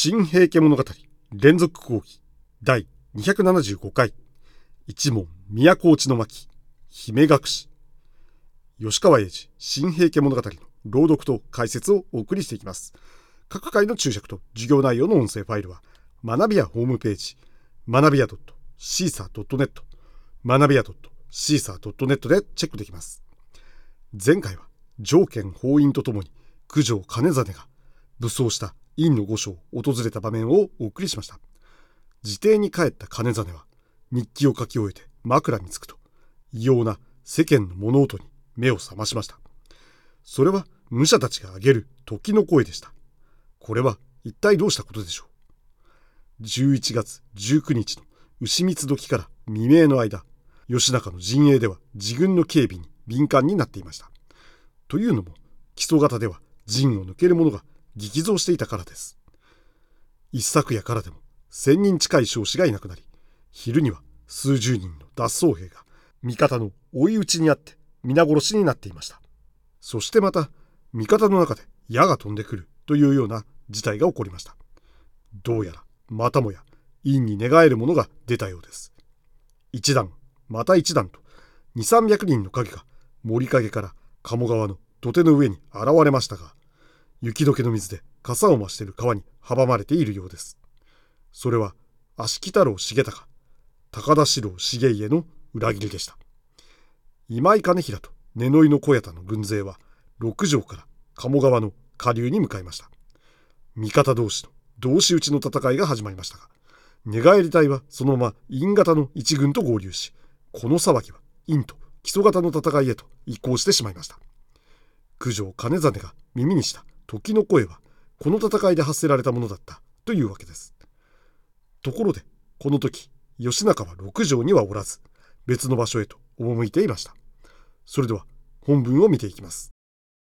新平家物語連続講義第275回一門都落ちの巻姫隠し吉川英治新平家物語の朗読と解説をお送りしていきます。各回の注釈と授業内容の音声ファイルは学びやホームページ学びや .caesar.net 学びや .caesar.net でチェックできます。前回は上憲法院とともに九条兼実が武装した院の御所を訪れた場面をお送りしました。自邸に帰った兼実は日記を書き終えて枕につくと異様な世間の物音に目を覚ましました。それは武者たちが上げる時の声でした。これは一体どうしたことでしょう。11月19日の牛蜜時から未明の間、義仲の陣営では自軍の警備に敏感になっていました。というのも木曽方では陣を抜ける者が激増していたからです。一昨夜からでも1000人近い将士がいなくなり、昼には数十人の脱走兵が味方の追い打ちにあって皆殺しになっていました。そしてまた味方の中で矢が飛んでくるというような事態が起こりました。どうやらまたもや院に寝返る者が出たようです。一段また一段と2、300人の影が森影から鴨川の土手の上に現れましたが、雪解けの水で傘を増している川に阻まれているようです。それは足利太郎重隆、高田四郎重家の裏切りでした。今井兼平と根井の小谷田の軍勢は六条から鴨川の下流に向かいました。味方同士の同士討ちの戦いが始まりましたが、寝返り隊はそのまま院方の一軍と合流し、この騒ぎは院と木曽方の戦いへと移行してしまいました。九条兼実が耳にした時の声はこの戦いで発せられたものだったというわけです。ところでこの時義仲は六条にはおらず別の場所へと赴いていました。それでは本文を見ていきます。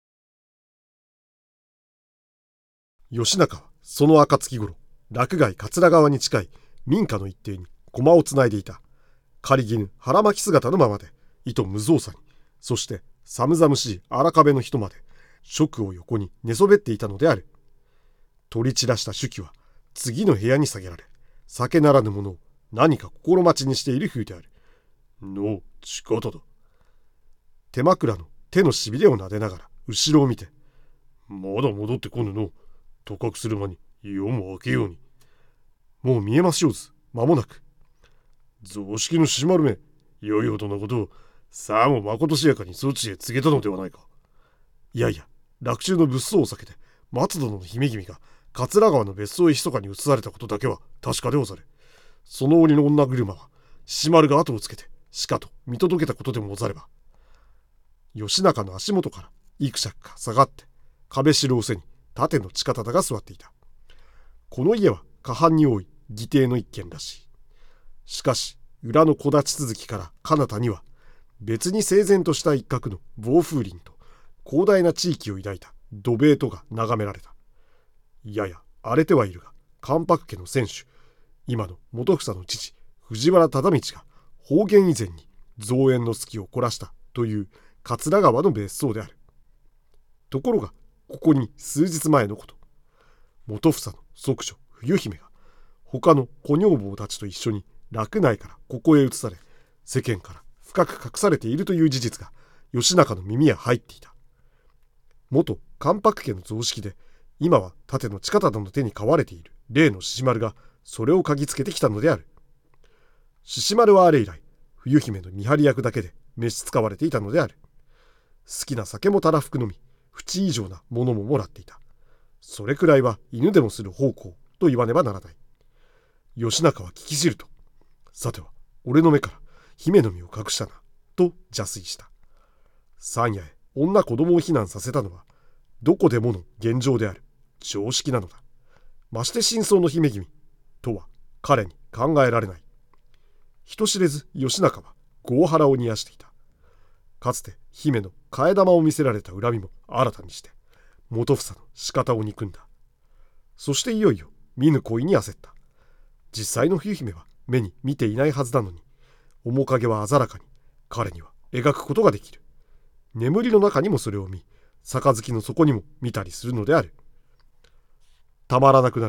義仲はその暁頃、洛外桂川に近い民家の一邸に駒をつないでいた。狩衣腹巻き姿のままでいと無造作に、そして寒々しい荒壁の人まで職を横に寝そべっていたのである。取り散らした手記は次の部屋に下げられ、酒ならぬものを何か心待ちにしている風である。のちかただ。手枕の手のしびれを撫でながら後ろを見て、まだ戻ってこぬの。とかくする間に夜も明けように。もう見えましょうず、間もなく。雑式のしまるめ、よいほどのことをさあもまことしやかにそちへ告げたのではないか。いやいや、洛中の物騒を避けて松殿の姫君が桂川の別荘へ密かに移されたことだけは確かでござる。その鬼の女車は獅子丸が後をつけてしかと見届けたことでもござれば。義仲の足元から幾尺か下がって壁城を背に縦の近忠が座っていた。この家は過半に多い義弟の一軒らしい。しかし裏の木立続きから彼方には別に整然とした一角の防風林と広大な地域を抱いた土塀とが眺められた。やや荒れてはいるが関白家の選手、今の元房の父藤原忠道が方言以前に造園の隙を凝らしたという桂川の別荘である。ところがここに数日前のこと、元房の息女冬姫が他の小女房たちと一緒に洛内からここへ移され、世間から深く隠されているという事実が義仲の耳へ入っていた。元関白家の雑式で今は盾の近忠の手に飼われている例の獅子丸がそれを嗅ぎつけてきたのである。獅子丸はあれ以来冬姫の見張り役だけで召し使われていたのである。好きな酒もたらふく飲み、淵以上なものももらっていた。それくらいは犬でもする奉公と言わねばならない。義仲は聞き知ると、さては俺の目から姫の身を隠したなと邪推した。山野へ女子供を避難させたのはどこでもの現状である常識なのだ。まして真相の姫君とは彼に考えられない。人知れず義仲は業腹を煮やしていた。かつて姫の替え玉を見せられた恨みも新たにして元房の仕方を憎んだ。そしていよいよ見ぬ恋に焦った。実際の冬姫は目に見ていないはずなのに、面影は鮮らかに彼には描くことができる。眠りの中にもそれを見、杯の底にも見たりするのである。たまらなくなると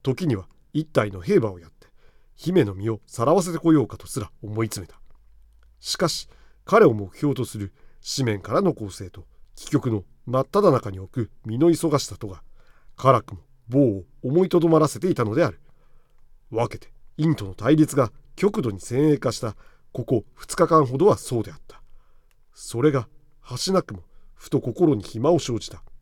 時には一体の兵馬をやって姫の身をさらわせてこようかとすら思い詰めた。しかし彼を目標とする紙面からの攻勢と帰局の真っ只中に置く身の忙しさとが辛くも棒を思いとどまらせていたのである。分けて院との対立が極度に先鋭化したここ2日間ほどはそうであった。それが橋なくもふと心に暇を生じた。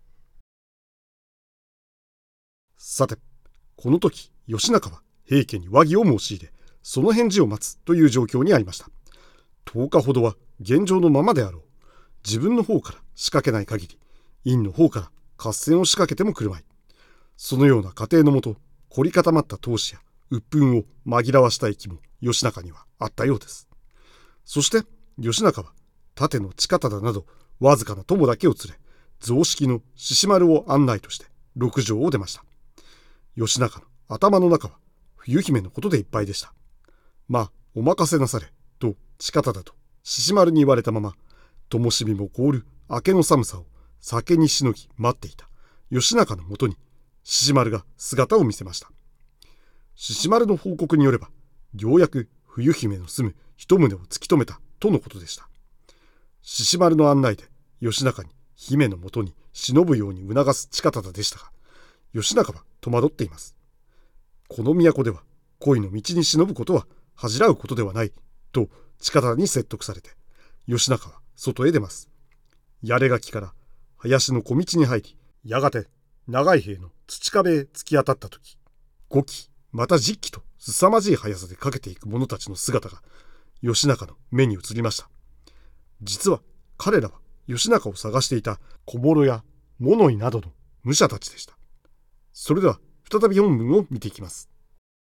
さて、この時義仲は平家に和議を申し入れ、その返事を待つという状況にありました。10日ほどは現状のままであろう。自分の方から仕掛けない限り、院の方から合戦を仕掛けてもくるまい。そのような過程のもと、凝り固まった闘志や鬱憤を紛らわしたい気も義仲にはあったようです。そして義仲は盾の近忠などわずかな友だけを連れ、雑式の獅子丸を案内として六条を出ました。義仲の頭の中は冬姫のことでいっぱいでした。まあお任せなされと近忠と獅子丸に言われたまま、灯火も凍る明けの寒さを酒にしのぎ待っていた義仲のもとに獅子丸が姿を見せました。獅子丸の報告によれば、ようやく冬姫の住む一棟を突き止めたとのことでした。獅子丸の案内で義仲に姫のもとに忍ぶように促す近忠でしたが、義仲は戸惑っています。この都では恋の道に忍ぶことは恥じらうことではないと近忠に説得されて、義仲は外へ出ます。やれがきから林の小道に入り、やがて長い兵の土壁へ突き当たった時、5機また10機と凄まじい速さでかけていく者たちの姿が義仲の目に映りました。実は彼らは義仲を探していた小諸や物井などの武者たちでした。それでは再び本文を見ていきます。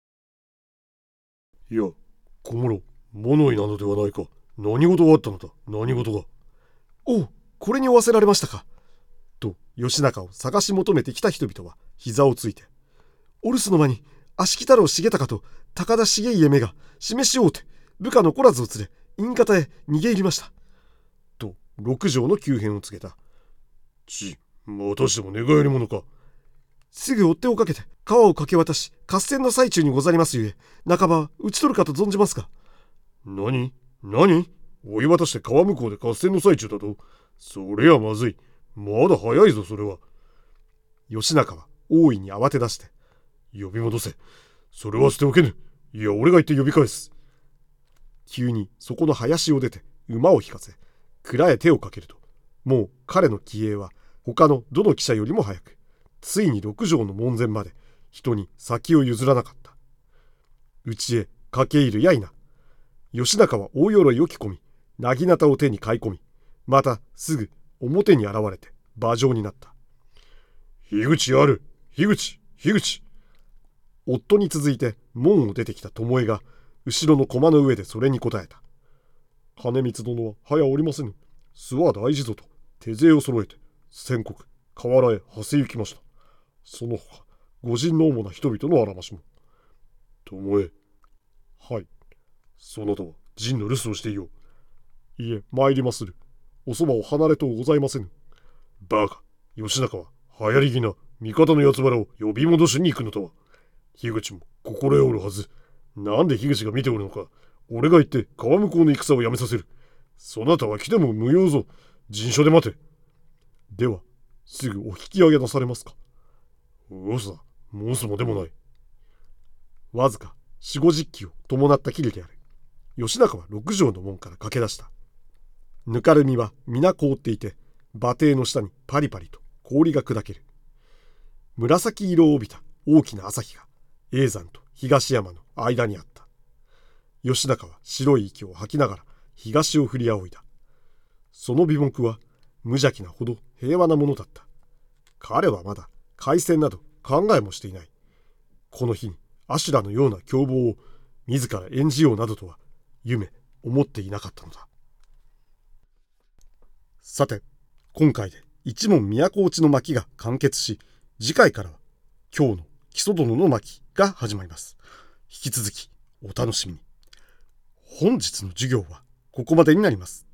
いや、小諸、物井なのではないか。何事があったのだ、何事が。おう、これに追わせられましたか。と義仲を探し求めてきた人々は膝をついて、お留守の間に足利太郎重隆と高田重家めが示しをうて部下の来らずを連れ院方へ逃げ入りました。と六条の急変を告げた。またしても寝返り者か。すぐ追っ手をかけて川を駆け渡し合戦の最中にござりますゆえ、半ば討ち取るかと存じますが。何追い渡して川向こうで合戦の最中だと。それはまずい。まだ早いぞそれは。義仲は大いに慌て出して、呼び戻せ。それは捨ておけぬ。いや、俺が行って呼び返す。急にそこの林を出て馬を引かせ、蔵へ手をかけると、もう彼の気鋭は他のどの記者よりも早く、ついに六条の門前まで人に先を譲らなかった。内へ駆け入るやいな。義仲は大鎧を着込み、薙刀を手に買い込み、またすぐ表に現れて馬上になった。樋口ある、樋口。夫に続いて門を出てきた巴が後ろの駒の上でそれに答えた。金光殿は早おりませぬ。巣は大事ぞと手勢を揃えて先国河原へ馳せ行きました。その他御陣の主な人々のあらましも。巴、はい。そなたは陣の留守をしていよう。いえ、参りまする。おそばを離れとうございませぬ。バカ、義仲は流行り気な味方の八つ原を呼び戻しに行くのとは。樋口も心得おるはず。なんで樋口が見ておるのか。俺が行って川向こうの戦をやめさせる。そなたは来ても無用ぞ。陣所で待て。ではすぐお引き上げなされますか。うさ、申すもでもない。わずか4、50騎を伴ったきりである。義仲は六条の門から駆け出した。ぬかるみは皆凍っていて、馬蹄の下にパリパリと氷が砕ける。紫色を帯びた大きな朝日が叡山と東山の間にあった。義仲は白い息を吐きながら東を振り仰いだ。その眉目は無邪気なほど平和なものだった。彼はまだ開戦など考えもしていない。この日に阿修羅のような凶暴を自ら演じようなどとは夢思っていなかったのだ。さて、今回で一門都落ちの巻が完結し、次回からは今日の木曽殿の巻が始まります。引き続きお楽しみに。本日の授業はここまでになります。